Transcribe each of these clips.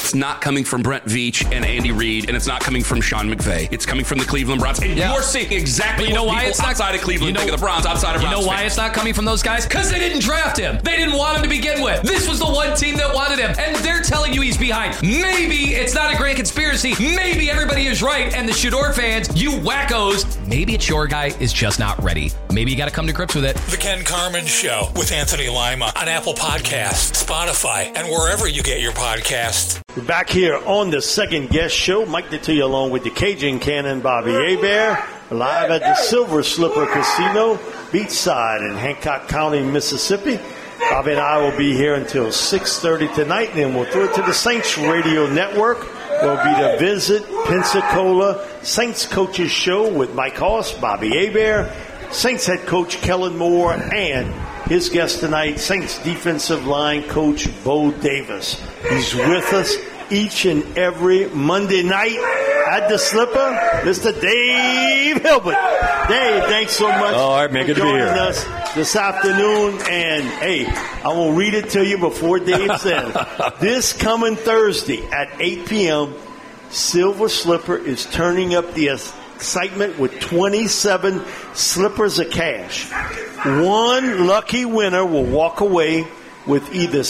it's not coming from Brent Veach and Andy Reid, and it's not coming from Sean McVay. It's coming from the Cleveland Browns. And you're seeing exactly what people outside of Cleveland think of the Browns, outside of Browns. You know why it's not coming from those guys? Because they didn't draft him. They didn't want him to begin with. This was the one team that wanted him, and they're telling you he's behind. Maybe it's not a grand conspiracy. Maybe everybody is right, and the Shador fans, you wackos, maybe it's your guy is just not ready. Maybe you got to come to grips with it. The Ken Carman Show with Anthony Lima on Apple Podcasts, Spotify, and wherever you get your podcasts. We're back here on the Second Guest Show. Mike Detillier along with the Cajun Cannon, Bobby Hebert, live at the Silver Slipper Casino, beachside in Hancock County, Mississippi. Bobby and I will be here until 6:30 tonight, and then we'll throw it to the Saints Radio Network. Will be the Visit Pensacola Saints Coaches Show with Mike Hoss, Bobby Hebert, Saints head coach Kellen Moore, and his guest tonight, Saints defensive line coach Bo Davis. He's with us each and every Monday night at the Slipper. Mr. Dave Hilbert. Dave, thanks so much for joining us this afternoon. And, hey, I will read it to you before Dave says. This coming Thursday at 8 p.m., Silver Slipper is turning up the excitement with 27 slippers of cash. One lucky winner will walk away with either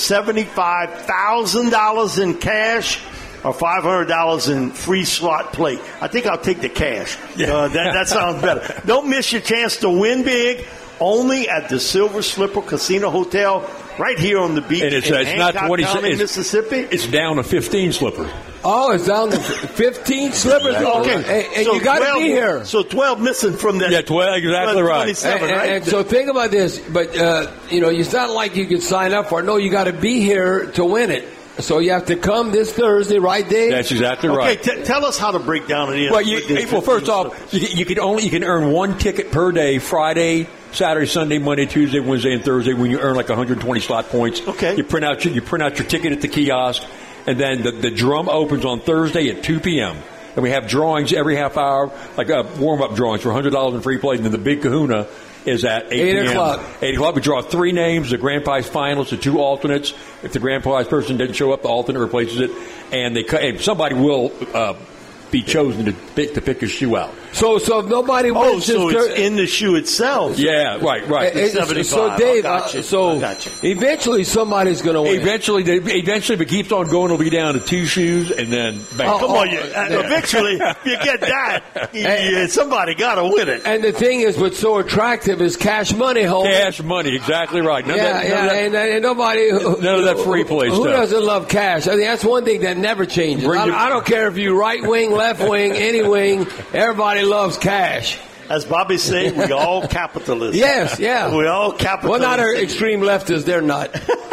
$75,000 in cash or $500 in free slot play. I think I'll take the cash. That sounds better. Don't miss your chance to win big. Only at the Silver Slipper Casino Hotel right here on the beach in Hancock County, Mississippi. It's down to 15 slippers. Oh, it's down to 15 slippers. Okay, and so you got to be here. So 12 missing from that. Yeah, 12, exactly right. 27, right? And so think about this. But, it's not like you can sign up for it. No, you got to be here to win it. So you have to come this Thursday, right, Dave? That's exactly right. Okay, tell us how to break down it. Well, first off, you can earn one ticket per day, Friday, Saturday, Sunday, Monday, Tuesday, Wednesday, and Thursday. When you earn like 120 slot points, okay, you print out your ticket at the kiosk, and then the drum opens on Thursday at 2 p.m. And we have drawings every half hour, like warm-up drawings for $100 in free play, and then the big kahuna is at 8 o'clock. 8 o'clock. We draw 3 names, the grand prize finalists, the 2 alternates. If the grand prize person didn't show up, the alternate replaces it, and somebody will be chosen to pick a shoe out. So if nobody wins, so it's in the shoe itself. Yeah, right. So Dave, eventually somebody's going to win. Eventually, if it keeps on going, it'll be down to 2 shoes, and then bang. Eventually, if you get that, somebody got to win it. And the thing is, what's so attractive is cash money, Holman. Cash money, exactly right. And nobody. None of that free play stuff. Who doesn't love cash? I mean, that's one thing that never changes. I don't care if you right wing, left wing, any wing. Everybody loves cash. As Bobby said, we all capitalists. Yes, yeah. We all capitalists. Well, not our extreme leftists. They're not.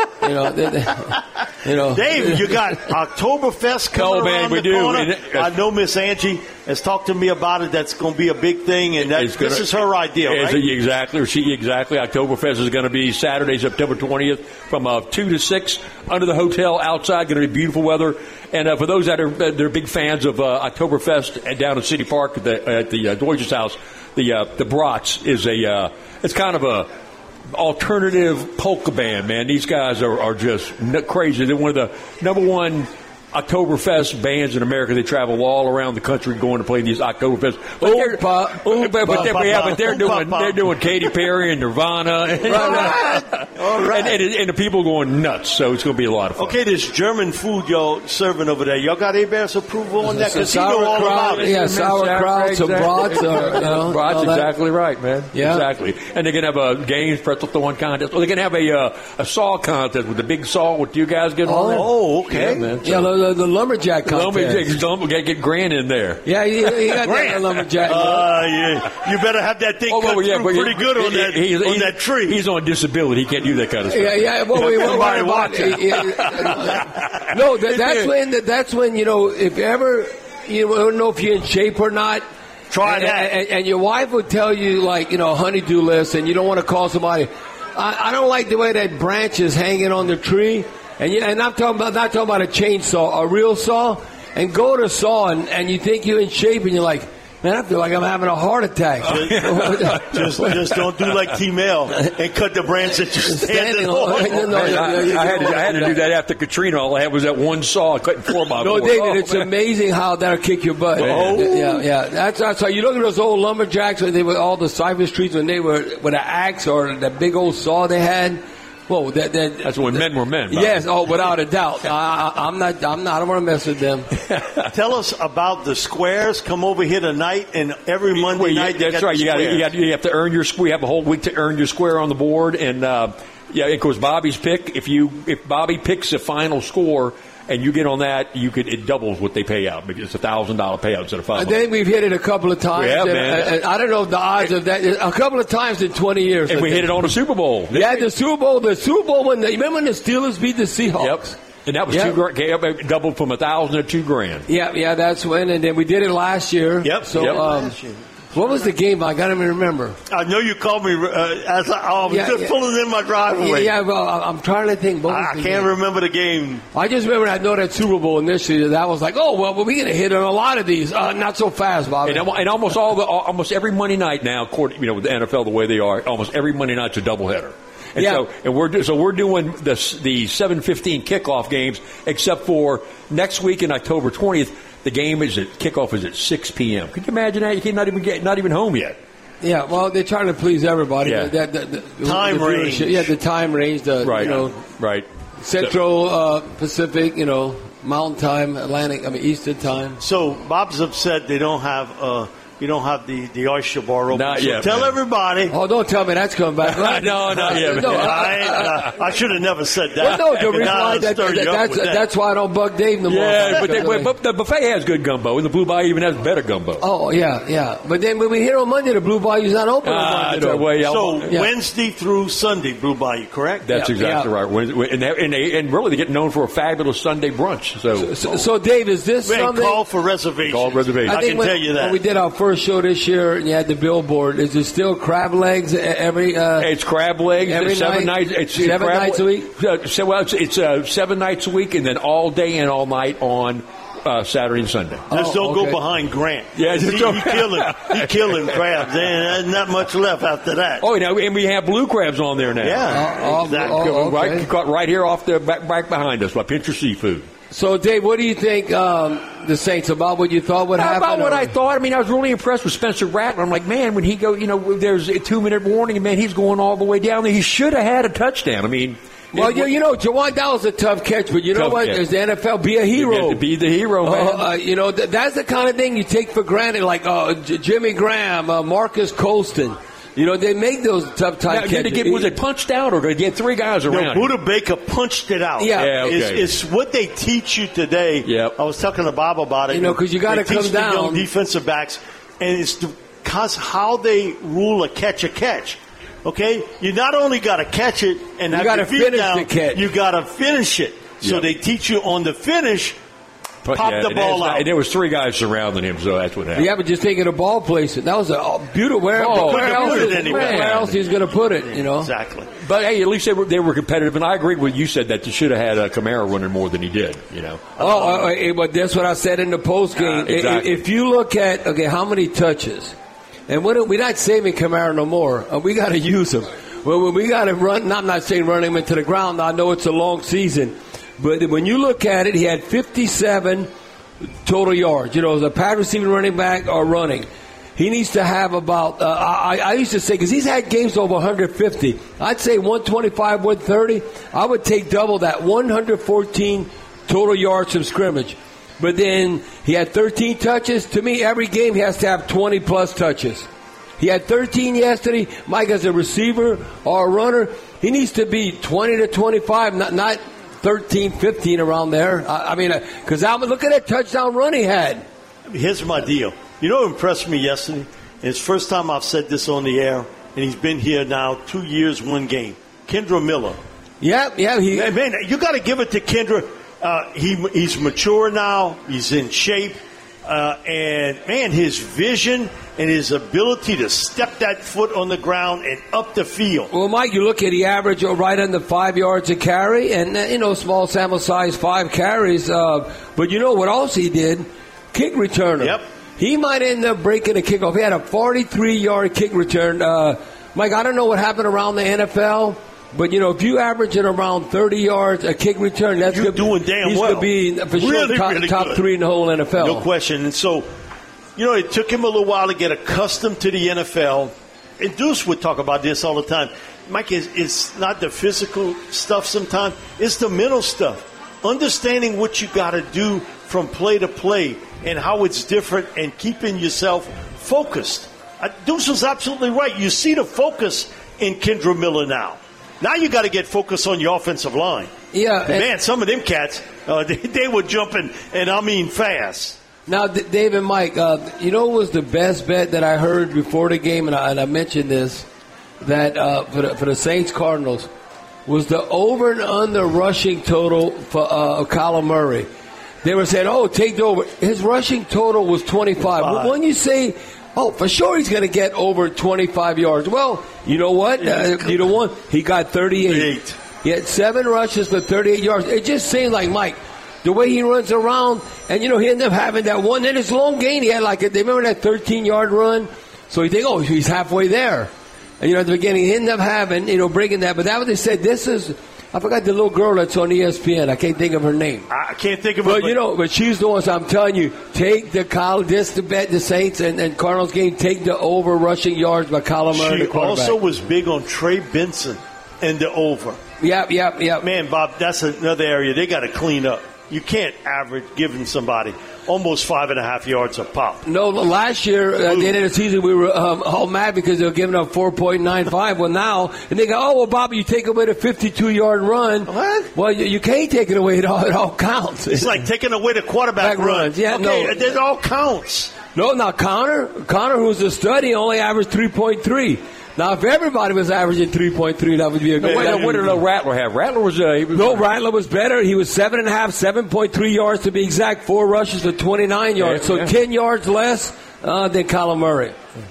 Dave, you got Oktoberfest coming around the corner. I know Miss Angie has talked to me about it. That's going to be a big thing, and this is her idea, right? Exactly. Oktoberfest is going to be Saturday, September 20th, from 2 to 6 under the hotel outside. Going to be beautiful weather. And for those that are big fans of Oktoberfest down at City Park at the Deutsches House, the Brats is it's kind of a alternative polka band, man. These guys are just crazy. They're one of the number one Oktoberfest bands in America. They travel all around the country going to play these Oktoberfest. But they're doing Katy Perry and Nirvana. All right. And the people going nuts. So it's going to be a lot of fun. Okay, this German food y'all serving over there. Y'all got Hebert's approval on that? Because you know all about it. Yeah, sauerkraut, some brats. Brats, exactly right, man. Yeah. Exactly. And they're going to have a games, pretzel throwing contest. Or they're going to have a saw contest with the big saw. What do you guys get on there? Oh, okay. Yeah, man. The lumberjack contest. Get Grant in there. Yeah, you got that lumberjack. You better have that thing cut through pretty good on that tree. He's on disability. He can't do that kind of stuff. Somebody watch it. No, that's when if ever you don't know if you're in shape or not. Try that. And your wife would tell you honey-do list, and you don't want to call somebody. I don't like the way that branch is hanging on the tree. And I'm talking about not talking about a chainsaw, a real saw. And go to saw, and you think you're in shape, and you're like, Man, I feel like I'm having a heart attack. Just don't do like T-Mail and cut the branch that you're standing on. I had to do that after Katrina. All I had was that one saw cutting 4x4. No, David, it's amazing how that'll kick your butt. Oh. Yeah. That's how you look at those old lumberjacks when they were all the cypress trees when they were with an axe or that big old saw they had. Whoa, that's when men were men. Yes, without a doubt. I'm not. I don't want to mess with them. Tell us about the squares. Come over here tonight, and every Monday night. That's right. You have to earn your square. You have a whole week to earn your square on the board, and of course, Bobby's pick. If Bobby picks a final score. And you get on that, it doubles what they pay out. It's $1,000 payout instead of $500. I think we've hit it a couple of times. Yeah, man. I don't know the odds of that. A couple of times in 20 years. And we hit it on the Super Bowl. Yeah, the Super Bowl. The Super Bowl remember when the Steelers beat the Seahawks? Yep. And that was $2,000, doubled from $1,000 to $2,000. Yeah, that's when. And then we did it last year. Yep. So, what was the game? I got to remember. I know you called me as I was just pulling in my driveway. Yeah, well, I'm trying to think. I can't remember the game. I just remember I know that Super Bowl initially. That was like, we're going to hit on a lot of these. Not so fast, Bobby. And almost every Monday night now, with the NFL the way they are, almost every Monday night's a doubleheader. And we're doing the 7:15 kickoff games, except for next week in October 20th. The kickoff is at 6 p.m. Could you imagine that? You can't not even home yet. Yeah, well, they're trying to please everybody. Yeah. The time range. Yeah, the time range. Right. Central Pacific, Mountain Time, Eastern Time. So Bob's upset they don't have. You don't have the oyster bar open. Not yet, tell man. everybody. Oh, don't tell me that's coming back. Right? No, not yet. No, I should have never said that. Well, no, the reason why that's why I don't bug Dave no more. Yeah, but the buffet has good gumbo, and the Blue Bayou even has better gumbo. Oh, yeah. But then when we hit on Monday, the Blue Bayou's not open on Monday. Wednesday through Sunday, Blue Bayou, correct? That's exactly right. And really, they get known for a fabulous Sunday brunch. So Dave, is this something? Call for reservations. I can tell you that. When we did our first show this year, and you had the billboard. Is it still crab legs every? It's crab legs every seven nights. It's 7 nights a week. It's 7 nights a week, and then all day and all night on Saturday and Sunday. Just don't go behind Grant. Yeah, he killing crabs. There's not much left after that. Oh, and we have blue crabs on there now. Yeah, exactly. Right here off the back behind us by Pincher Seafood. So, Dave, what do you think the Saints about what you thought would happen? About what I thought. I was really impressed with Spencer Rattler. I'm like, man, when he there's a 2-minute warning, and man, he's going all the way down there. He should have had a touchdown. Well, Jawan, that was a tough catch, but you know what? As the NFL, be a hero. Be the hero, man. That's the kind of thing you take for granted, like Jimmy Graham, Marcus Colston. They make those tough time catches. Was it punched out, or did they get 3 guys around? Buda Baker punched it out. Yeah, okay. It's what they teach you today. Yep. I was talking to Bob about it. Because you got to come down. The young defensive backs, and it's because how they rule a catch. Okay, you not only got to catch it and you have got your to feet finish down, the catch. You got to finish it. So they teach you on the finish. Pop the ball out. And there was 3 guys surrounding him, so that's what happened. Yeah, but just thinking of ball placement. That was a beautiful. Where else he's going to put it? Exactly. But hey, at least they were competitive, and I agree with you said that you should have had Kamara running more than he did. But that's what I said in the post game. Exactly. If you look at how many touches, and we're not saving Kamara no more. We got to use him. Well, when we got to run, I'm not saying run him into the ground. I know it's a long season. But when you look at it, he had 57 total yards. As a pass receiving running back or running. He needs to have about, I used to say, because he's had games over 150. I'd say 125, 130. I would take double that, 114 total yards from scrimmage. But then he had 13 touches. To me, every game he has to have 20-plus touches. He had 13 yesterday. Mike, as a receiver or a runner, he needs to be 20 to 25, not 13, 15 around there. Because look at that touchdown run he had. Here's my deal. You know what impressed me yesterday? It's the first time I've said this on the air, and he's been here now 2 years, 1 game. Kendra Miller. Yeah. Man, you got to give it to Kendra. He's mature now. He's in shape. And, man, his vision and his ability to step that foot on the ground and up the field. Well, Mike, you look at the average right under 5 yards a carry, and, small sample size, 5 carries. But you know what else he did? Kick returner. Yep. he might end up breaking a kickoff. He had a 43-yard kick return. Mike, I don't know what happened around the NFL, but, if you average it around 30 yards a kick return, that's You're doing damn he's well. He's going to be, for sure, top good. 3 in the whole NFL. No question. And so, it took him a little while to get accustomed to the NFL. And Deuce would talk about this all the time. Mike, it's not the physical stuff sometimes. It's the mental stuff. Understanding what you got to do from play to play and how it's different and keeping yourself focused. Deuce was absolutely right. You see the focus in Kendra Miller now. Now you got to get focused on your offensive line. Yeah. Man, some of them cats, they were jumping, and I mean fast. Now, Dave and Mike, what was the best bet that I heard before the game, and I mentioned this, that for the Saints-Cardinals, was the over and under rushing total for Kyler Murray. They were saying, take the over. His rushing total was 25. When you say, for sure he's going to get over 25 yards. Well, you know what? He got 38. He had 7 rushes for 38 yards. It just seems like, Mike, the way he runs around, and, he ended up having that one. Then his long gain, he had they remember that 13-yard run? So you think, he's halfway there. And, at the beginning, he ended up having, breaking that. But that was, they said, I forgot the little girl that's on ESPN. I can't think of her name. I can't think of her. But she's the one, so I'm telling you, take the to bet the Saints and Cardinals game, take the over rushing yards by Kyler Murray. She also was big on Trey Benson and the over. Yep. Man, Bob, that's another area they got to clean up. You can't average giving somebody almost 5.5 yards a pop. No, last year, at the end of the season, we were all mad because they were giving up 4.95. Well, now, and they go, Bobby, you take away the 52-yard run. What? Well, you can't take it away. It all counts. It's like taking away the quarterback runs. Yeah, okay, it all counts. No, now Connor, who's a study, only averaged 3.3. Now, if everybody was averaging 3.3, that would be a good. What did Rattler have? Rattler was Rattler was better. He was 7.3 yards to be exact. 4 rushes for 29 yards. So 10 yards less than Kyler Murray.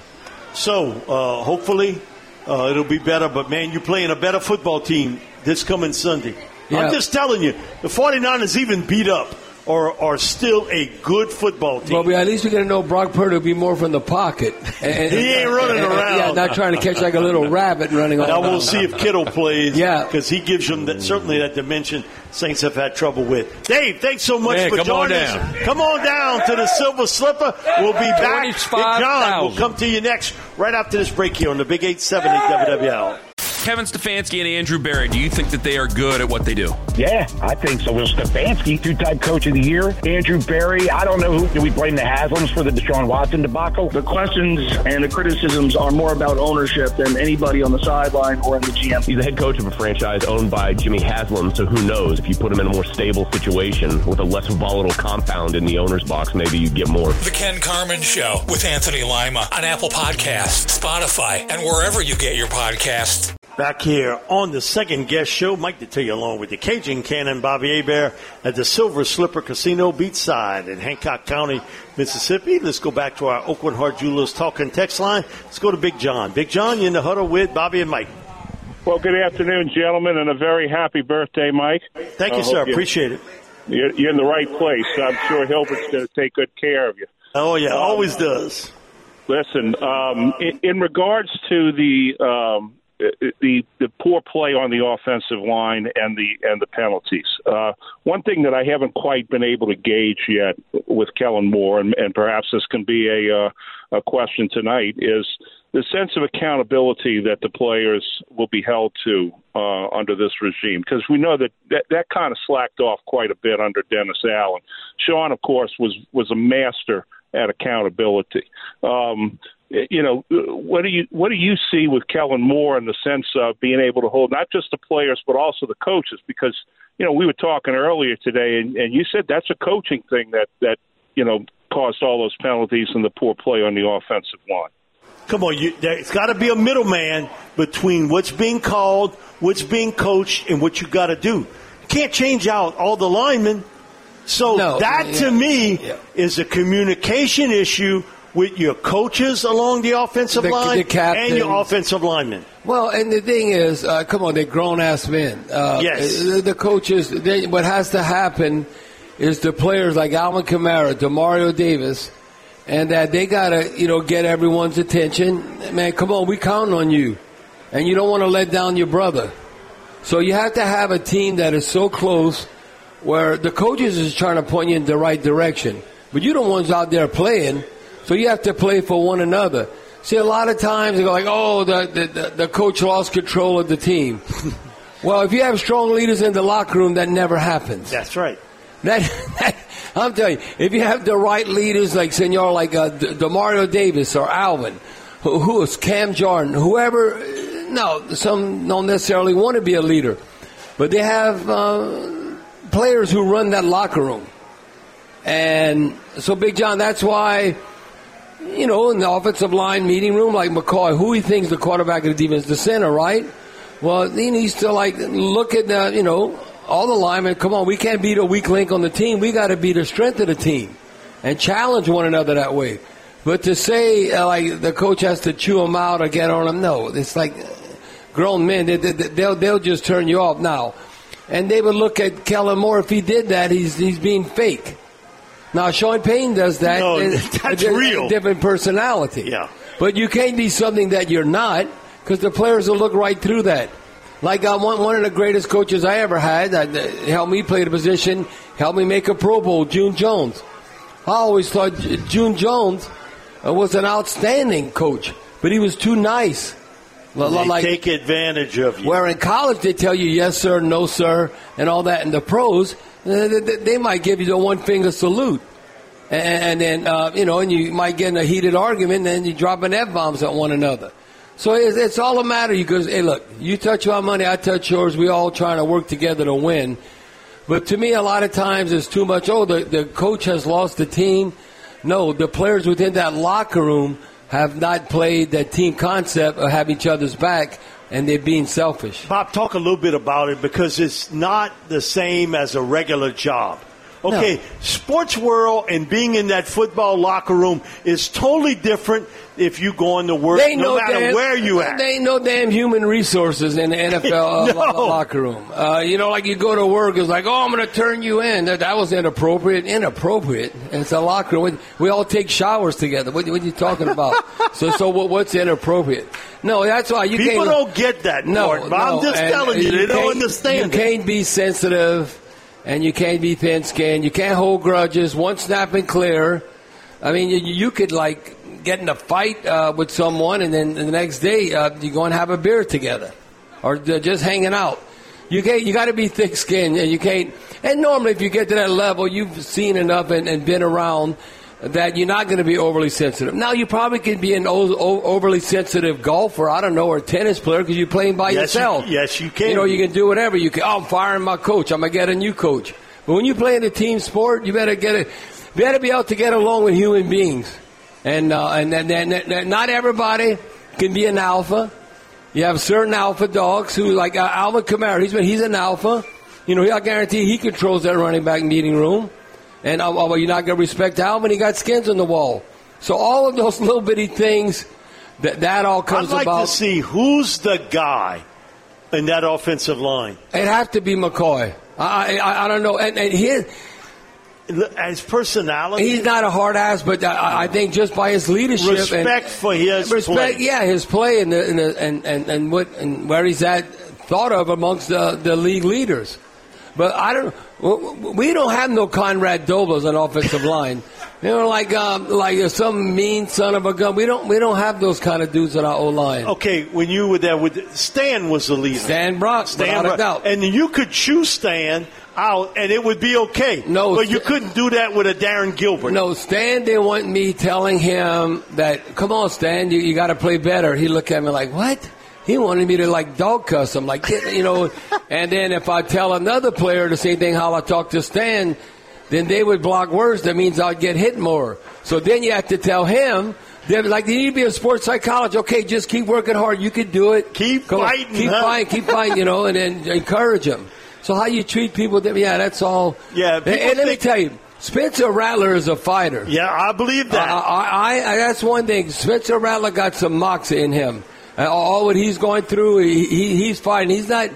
So hopefully it'll be better. But man, you're playing a better football team this coming Sunday. Yeah. I'm just telling you, the 49ers even beat up. Are still a good football team. Well, at least we're going to know Brock Purdy will be more from the pocket. And he ain't running around. Yeah, not trying to catch like a little rabbit running around. Now we'll see if Kittle plays. Yeah. Because he gives them certainly that dimension Saints have had trouble with. Dave, thanks so much for joining us. Come on down to the Silver Slipper. We'll be back. Big John will come to you next right after this break here on the Big 870 WWL. Kevin Stefanski and Andrew Berry, do you think that they are good at what they do? Yeah, I think so. Well, Stefanski, 2-time coach of the year. Andrew Berry, I don't know do we blame the Haslams for the Deshaun Watson debacle? The questions and the criticisms are more about ownership than anybody on the sideline or in the GM. He's the head coach of a franchise owned by Jimmy Haslam, so who knows? If you put him in a more stable situation with a less volatile compound in the owner's box, maybe you get more. The Ken Carman Show with Anthony Lima on Apple Podcasts, Spotify, and wherever you get your podcasts. Back here on the second guest show, Mike Detillier along with the Cajun Cannon, Bobby Hebert at the Silver Slipper Casino Beachside in Hancock County, Mississippi. Let's go back to our Oakland Heart Jewelers talking text line. Let's go to Big John. Big John, you're in the huddle with Bobby and Mike. Well, good afternoon, gentlemen, and a very happy birthday, Mike. Thank you, sir. Appreciate it. You're in the right place. I'm sure Hilbert's going to take good care of you. Oh, yeah, always does. Listen, in regards to the poor play on the offensive line and the penalties. One thing that I haven't quite been able to gauge yet with Kellen Moore, and perhaps this can be a question tonight, is the sense of accountability that the players will be held to under this regime. Because we know that kind of slacked off quite a bit under Dennis Allen. Sean, of course, was a master at accountability. What do you see with Kellen Moore in the sense of being able to hold not just the players but also the coaches? Because we were talking earlier today, and you said that's a coaching thing that caused all those penalties and the poor play on the offensive line. Come on, there's got to be a middleman between what's being called, what's being coached, and what you got to do. You can't change out all the linemen. So to me is a communication issue with your coaches along the offensive line and your offensive linemen. Well, and the thing is, come on, they're grown-ass men. Yes. The coaches, what has to happen is the players like Alvin Kamara, DeMario Davis, and that they got to, get everyone's attention. Man, come on, we count on you. And you don't want to let down your brother. So you have to have a team that is so close where the coaches is trying to point you in the right direction. But you're the ones out there playing, so you have to play for one another. See, a lot of times they go like, oh, the coach lost control of the team. Well, if you have strong leaders in the locker room, that never happens. That's right. That I'm telling you, if you have the right leaders like Senor, like DeMario Davis or Alvin, who is Cam Jordan, whoever, some don't necessarily want to be a leader, but they have players who run that locker room. And so, Big John, that's why, in the offensive line meeting room, like McCoy, who he thinks the quarterback of the defense, the center, right? Well, he needs to, look at all the linemen. Come on, we can't be the weak link on the team. We got to be the strength of the team and challenge one another that way. But to say, the coach has to chew them out or get on them, no. It's like grown men. They'll just turn you off now. And they would look at Kellen Moore. If he did that, he's being fake. Now, Sean Payton does that. No, that's real. Different personality. Yeah. But you can't be something that you're not, because the players will look right through that. Like one of the greatest coaches I ever had, that helped me play the position, helped me make a Pro Bowl, June Jones. I always thought June Jones was an outstanding coach, but he was too nice. They take advantage of you. Where in college they tell you yes, sir, no, sir, and all that. And the pros, they might give you the one-finger salute. And then, and you might get in a heated argument, and then you dropping F-bombs at one another. So it's all a matter. You go, hey, look, you touch my money, I touch yours. We all trying to work together to win. But to me, a lot of times it's too much, the coach has lost the team. No, the players within that locker room have not played that team concept of have each other's back, and they're being selfish. Bob, talk a little bit about it, because it's not the same as a regular job. Okay, no. Sports world and being in that football locker room is totally different if you go into work, no matter where you at. There ain't no damn human resources in the NFL locker room. Like you go to work, it's like, I'm going to turn you in. That was inappropriate. Inappropriate. It's a locker room. We all take showers together. What are you talking about? So what's inappropriate? No, that's why you People don't get that part. I'm just telling you, they don't understand it. You can't be sensitive. And you can't be thin-skinned. You can't hold grudges. One snap and clear. I mean, you could, get in a fight with someone, and then the next day you go and have a beer together. Or just hanging out. You got to be thick-skinned. And you can't. And normally, if you get to that level, you've seen enough and been around that you're not going to be overly sensitive. Now, you probably could be an overly sensitive golfer, I don't know, or tennis player, because you're playing by yourself. Yes, you can. You can do whatever. You can. I'm firing my coach. I'm going to get a new coach. But when you play in a team sport, you better be able to get along with human beings. And not everybody can be an alpha. You have certain alpha dogs who, like Alvin Kamara, he's an alpha. I guarantee he controls that running back meeting room. And you're not going to respect Alvin. He got skins on the wall. So all of those little bitty things, that all comes about. I'd like to see who's the guy in that offensive line. It'd have to be McCoy. I don't know. And his personality? He's not a hard ass, but I think just by his leadership. Respect for his play. Yeah, his play and where he's at thought of amongst the league leaders. But we don't have no Conrad Doblas on offensive line. Like some mean son of a gun. We don't have those kind of dudes on our O-line. Okay, when you were there Stan was the leader. Stan Brock, without a doubt. And you could choose Stan out, and it would be okay. No, but you couldn't do that with a Darren Gilbert. No, Stan didn't want me telling him that, come on, Stan, you got to play better. He looked at me like, what? He wanted me to dog cuss him, and then if I tell another player the same thing how I talk to Stan, then they would block worse. That means I'd get hit more. So then you have to tell him, you need to be a sports psychologist. Okay, just keep working hard. You can do it. Keep fighting. Keep fighting, and then encourage him. So how you treat people, that's all. Yeah. And let me tell you, Spencer Rattler is a fighter. Yeah, I believe that. That's one thing. Spencer Rattler got some moxie in him. All what he's going through, he's fighting.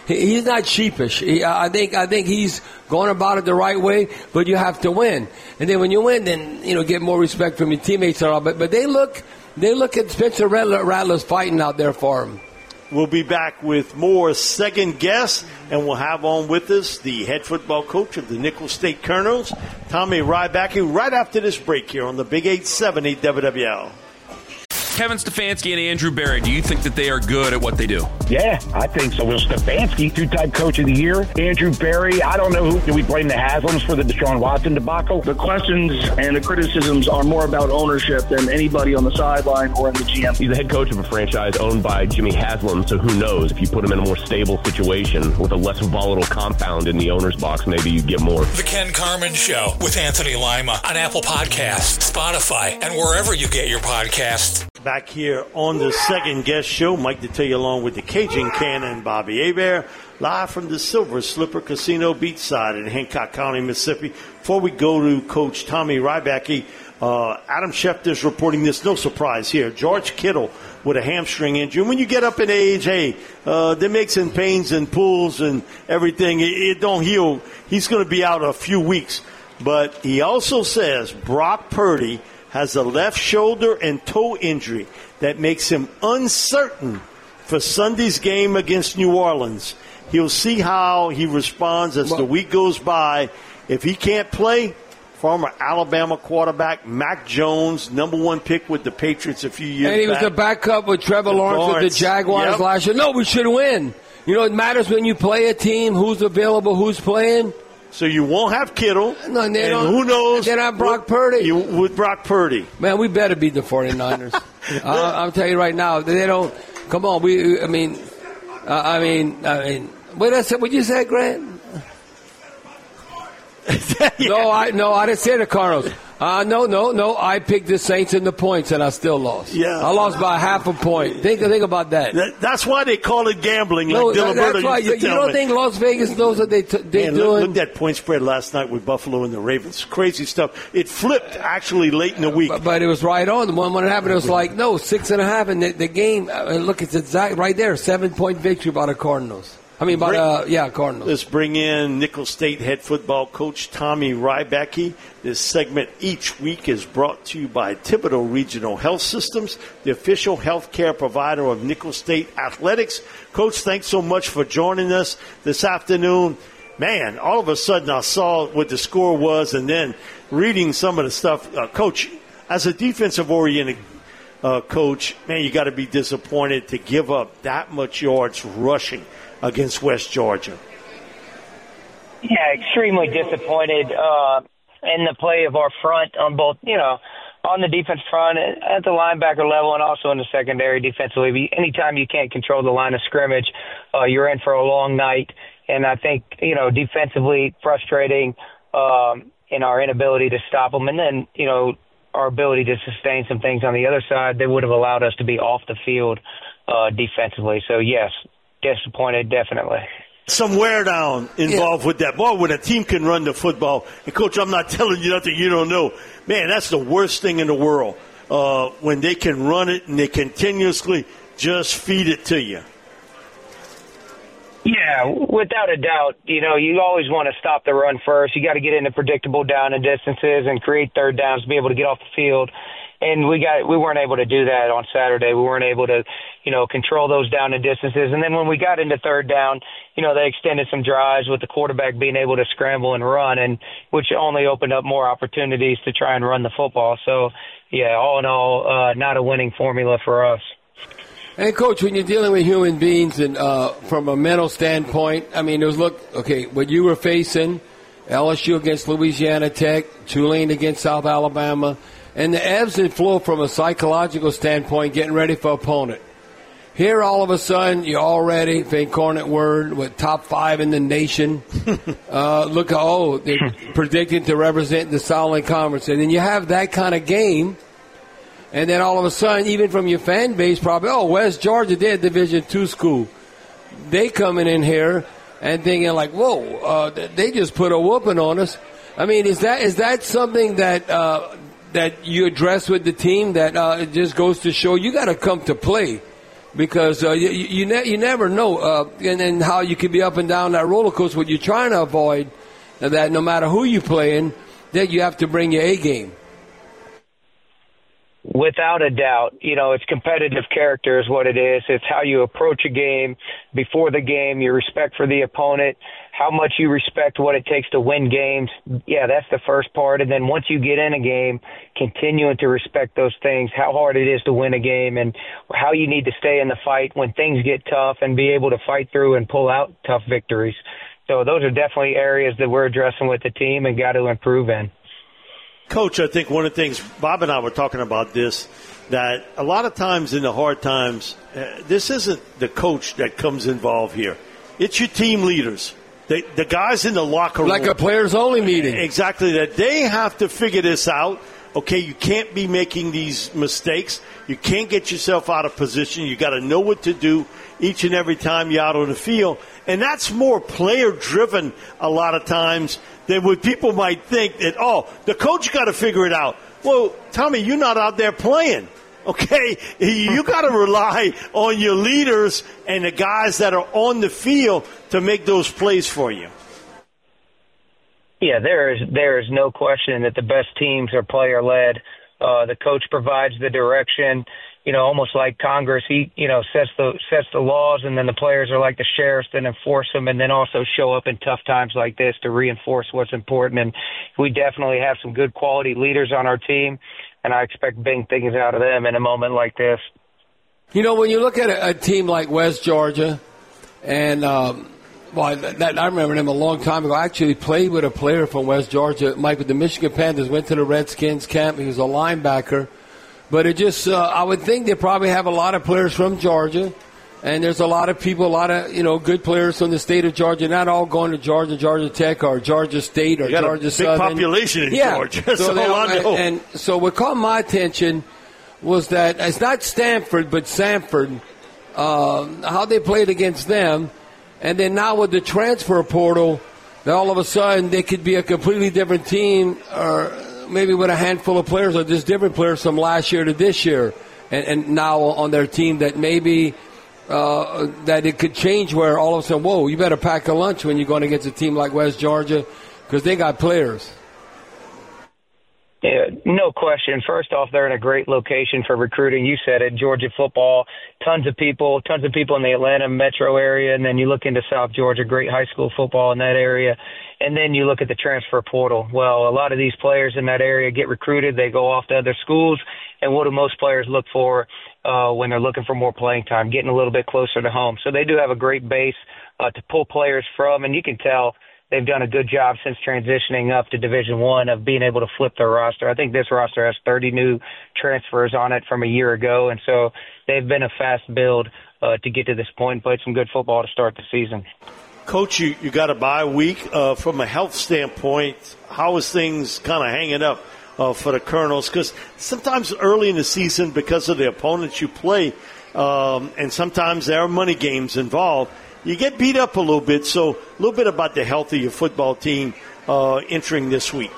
he's not sheepish. I think he's going about it the right way, but you have to win. And then when you win, then, get more respect from your teammates and all. But they look at Spencer Rattler's fighting out there for him. We'll be back with more second guess, and we'll have on with us the head football coach of the Nicholls State Colonels, Tommy Rybacki, right after this break here on the Big 870 WWL. Kevin Stefanski and Andrew Berry, do you think that they are good at what they do? Yeah, I think so. Will Stefanski, two-time coach of the year. Andrew Berry, I don't know do we blame the Haslams for the Deshaun Watson debacle? The questions and the criticisms are more about ownership than anybody on the sideline or in the GM. He's the head coach of a franchise owned by Jimmy Haslam, so who knows? If you put him in a more stable situation with a less volatile compound in the owner's box, maybe you get more. The Ken Carman Show with Anthony Lima on Apple Podcasts, Spotify, and wherever you get your podcasts. Back here on the second guest show, Mike Detillier along with the Cajun Cannon, Bobby Hebert, live from the Silver Slipper Casino beachside in Hancock County, Mississippi. Before we go to Coach Tommy Rybacki, Adam Schefter's reporting this, no surprise here. George Kittle with a hamstring injury. When you get up in age, there makes some pains and pulls and everything. It don't heal. He's going to be out a few weeks. But he also says Brock Purdy has a left shoulder and toe injury that makes him uncertain for Sunday's game against New Orleans. He'll see how he responds as the week goes by. If he can't play, former Alabama quarterback Mac Jones, number 1 pick with the Patriots a few years back. And he was the backup with Trevor Lawrence with the Jaguars last year. No, we should win. It matters when you play a team, who's available, who's playing. So you won't have Kittle, no, and who knows? Then have Brock Purdy. With Brock Purdy. Man, we better beat the 49ers. I'm telling you right now, they don't. Come on, what you said, Grant? No, I didn't say the Cardinals. No. I picked the Saints in the points, and I still lost. Yeah, I lost by half a point. Think about that. That's why they call it gambling. Like that's why you don't think Las Vegas knows what they're doing? Look at that point spread last night with Buffalo and the Ravens. Crazy stuff. It flipped actually late in the week, but it was right on. When it happened, it was like 6.5, and the game. Look, it's exact right there. 7-point victory by the Cardinals. Cardinals. Let's bring in Nicholls State head football coach Tommy Rybacki. This segment each week is brought to you by Thibodeau Regional Health Systems, the official health care provider of Nicholls State Athletics. Coach, thanks so much for joining us this afternoon. Man, all of a sudden I saw what the score was, and then reading some of the stuff. Coach, as a defensive-oriented coach, man, you got to be disappointed to give up that much yards rushing against West Georgia. Yeah, extremely disappointed in the play of our front on both, on the defense front at the linebacker level and also in the secondary defensively. Anytime you can't control the line of scrimmage, you're in for a long night. And I think, defensively frustrating in our inability to stop them. And then, our ability to sustain some things on the other side, they would have allowed us to be off the field defensively. So, yes, disappointed, definitely. Some wear down involved with that ball when a team can run the football. And, Coach, I'm not telling you nothing you don't know. Man, that's the worst thing in the world when they can run it and they continuously just feed it to you. Yeah, without a doubt. You always want to stop the run first. You got to get into predictable down and distances and create third downs to be able to get off the field. And we weren't able to do that on Saturday. We weren't able to, control those down and distances. And then when we got into third down, they extended some drives with the quarterback being able to scramble and run, and which only opened up more opportunities to try and run the football. So, yeah, all in all, not a winning formula for us. And, Coach, when you're dealing with human beings and from a mental standpoint, what you were facing, LSU against Louisiana Tech, Tulane against South Alabama, and the ebbs and flow from a psychological standpoint, getting ready for opponent. Here, all of a sudden, you're already, for incarnate word, with top 5 in the nation. They're predicted to represent the Southland Conference. And then you have that kind of game, and then all of a sudden, even from your fan base, probably, West Georgia, they're a Division II school. They coming in here and thinking like, whoa, they just put a whooping on us. Is that something that you address with the team that it just goes to show you got to come to play? because you never know, and how you can be up and down that roller coaster. What you're trying to avoid, that no matter who you're playing, that you have to bring your A game. Without a doubt, it's competitive character is what it is. It's how you approach a game before the game, your respect for the opponent, how much you respect what it takes to win games. Yeah, that's the first part. And then once you get in a game, continuing to respect those things, how hard it is to win a game and how you need to stay in the fight when things get tough and be able to fight through and pull out tough victories. So those are definitely areas that we're addressing with the team and got to improve in. Coach, I think one of the things, Bob and I were talking about this, that a lot of times in the hard times, this isn't the coach that comes involved here. It's your team leaders, the guys in the locker room. Like a players-only meeting. Exactly, that they have to figure this out. Okay, you can't be making these mistakes. You can't get yourself out of position. You got to know what to do each and every time you're out on the field. And that's more player-driven a lot of times than what people might think that, the coach got to figure it out. Well, Tommy, you're not out there playing, okay? You got to rely on your leaders and the guys that are on the field to make those plays for you. Yeah, there is no question that the best teams are player-led. The coach provides the direction. Almost like Congress, he, sets the laws, and then the players are like the sheriffs that enforce them, and then also show up in tough times like this to reinforce what's important. And we definitely have some good quality leaders on our team, and I expect big things out of them in a moment like this. When you look at a team like West Georgia, and I remember him a long time ago. I actually played with a player from West Georgia, Mike, with the Michigan Panthers, went to the Redskins camp. He was a linebacker. But it just, I would think they probably have a lot of players from Georgia, and there's a lot of people, good players from the state of Georgia, not all going to Georgia Tech or Georgia State or Georgia Southern. Big population in Georgia. And so what caught my attention was that it's not Stanford, but Samford, how they played against them, and then now with the transfer portal, that all of a sudden they could be a completely different team, or maybe with a handful of players or just different players from last year to this year, and now on their team that maybe that it could change where all of a sudden, whoa, you better pack a lunch when you're going against a team like West Georgia because they got players. Yeah, no question. First off, they're in a great location for recruiting. You said it, Georgia football, tons of people in the Atlanta metro area, and then you look into South Georgia, great high school football in that area. And then you look at the transfer portal. Well, a lot of these players in that area get recruited. They go off to other schools. And what do most players look for when they're looking for more playing time? Getting a little bit closer to home. So they do have a great base to pull players from. And you can tell they've done a good job since transitioning up to Division I of being able to flip their roster. I think this roster has 30 new transfers on it from a year ago. And so they've been a fast build to get to this point and played some good football to start the season. Coach, you got a bye week. From a health standpoint, how is things kind of hanging up for the Colonels? Because sometimes early in the season, because of the opponents you play, and sometimes there are money games involved, you get beat up a little bit. So a little bit about the health of your football team entering this week.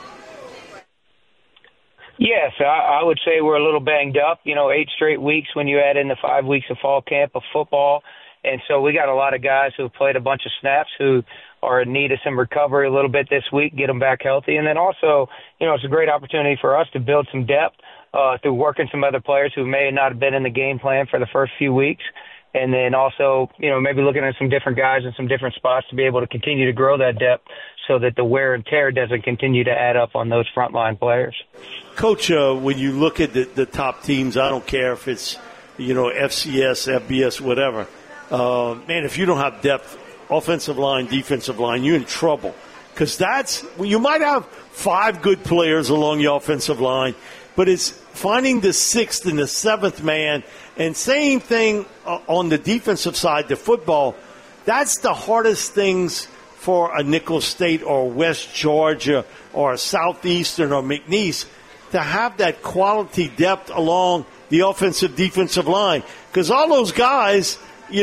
Yes, I would say we're a little banged up. 8 straight weeks when you add in the 5 weeks of fall camp of football. And so we got a lot of guys who have played a bunch of snaps who are in need of some recovery a little bit this week, get them back healthy. And then also, it's a great opportunity for us to build some depth through working some other players who may not have been in the game plan for the first few weeks. And then also, maybe looking at some different guys in some different spots to be able to continue to grow that depth so that the wear and tear doesn't continue to add up on those frontline players. Coach, when you look at the top teams, I don't care if it's, FCS, FBS, whatever. Man, if you don't have depth, offensive line, defensive line, you're in trouble. Because you might have 5 good players along your offensive line, but it's finding the 6th and the 7th man. And same thing on the defensive side, the football. That's the hardest things for a Nicholls State or West Georgia or Southeastern or McNeese to have that quality depth along the offensive defensive line. Because all those guys,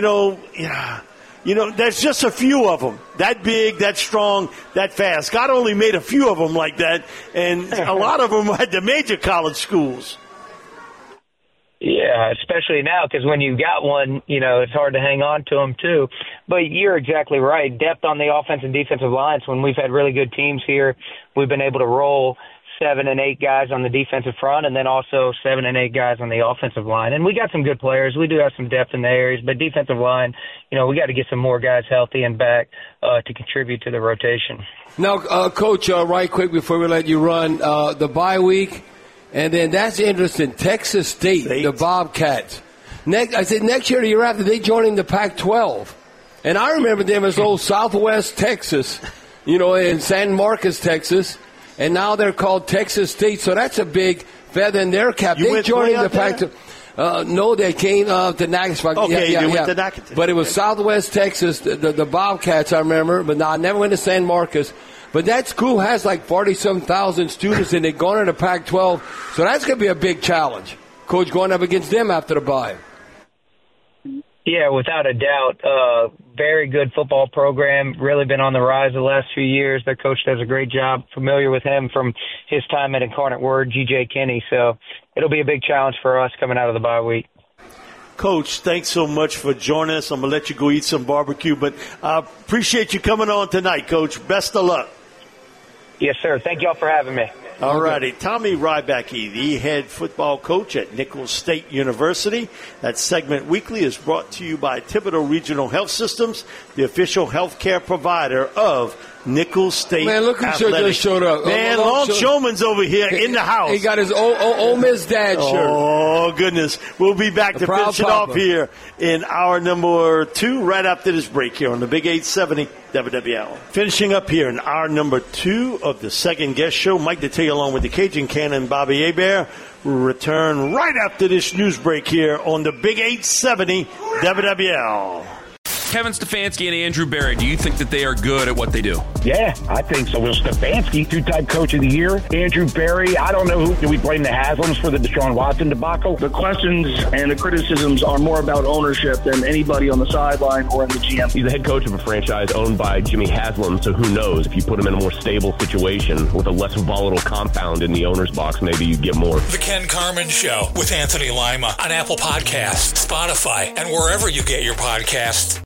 there's just a few of them. That big, that strong, that fast. God only made a few of them like that, and a lot of them at the major college schools. Yeah, especially now because when you got one, it's hard to hang on to them too. But you're exactly right. Depth on the offense and defensive lines. When we've had really good teams here, we've been able to roll 7 and 8 guys on the defensive front, and then also 7 and 8 guys on the offensive line. And we got some good players. We do have some depth in the areas, but defensive line, we got to get some more guys healthy and back to contribute to the rotation. Now, Coach, right quick before we let you run, the bye week. And then that's interesting. Texas State, the Bobcats. Next year, the year after, they joining the Pac-12. And I remember them as old Southwest Texas, in San Marcos, Texas. And now they're called Texas State. So that's a big feather in their cap. They joining the Pac-12. No, they came to Nacogdoches. Okay, you went to Nacogdoches. But it was Southwest Texas, the Bobcats, I remember. But no, I never went to San Marcos. But that school has like 40-some thousand students, and they're going to the Pac-12. So that's going to be a big challenge. Coach, going up against them after the bye. Yeah, without a doubt. Very good football program. Really been on the rise the last few years. Their coach does a great job. Familiar with him from his time at Incarnate Word, G.J. Kinney. So it'll be a big challenge for us coming out of the bye week. Coach, thanks so much for joining us. I'm going to let you go eat some barbecue, but I appreciate you coming on tonight, Coach. Best of luck. Yes, sir. Thank you all for having me. All righty. Tommy Rybacke, the head football coach at Nicholls State University. That segment weekly is brought to you by Thibodaux Regional Health Systems, the official health care provider of Nicholls State. Man, look who just showed up. Man, Longshoreman's over here in the house. He got his Ole Miss dad shirt. Oh, goodness. We'll be back to finish it off here in hour number 2 right after this break here on the Big 870 WWL. Finishing up here in hour number 2 of the second guest show, Mike Detillier along with the Cajun Cannon, Bobby Hebert. We'll return right after this news break here on the Big 870 WWL. Kevin Stefanski and Andrew Berry, do you think that they are good at what they do? Yeah, I think so. Will Stefanski, 2-time coach of the year. Andrew Berry, I don't know who. Do we blame the Haslams for the Deshaun Watson debacle? The questions and the criticisms are more about ownership than anybody on the sideline or in the GM. He's the head coach of a franchise owned by Jimmy Haslam, so who knows? If you put him in a more stable situation with a less volatile compound in the owner's box, maybe you get more. The Ken Carman Show with Anthony Lima on Apple Podcasts, Spotify, and wherever you get your podcasts.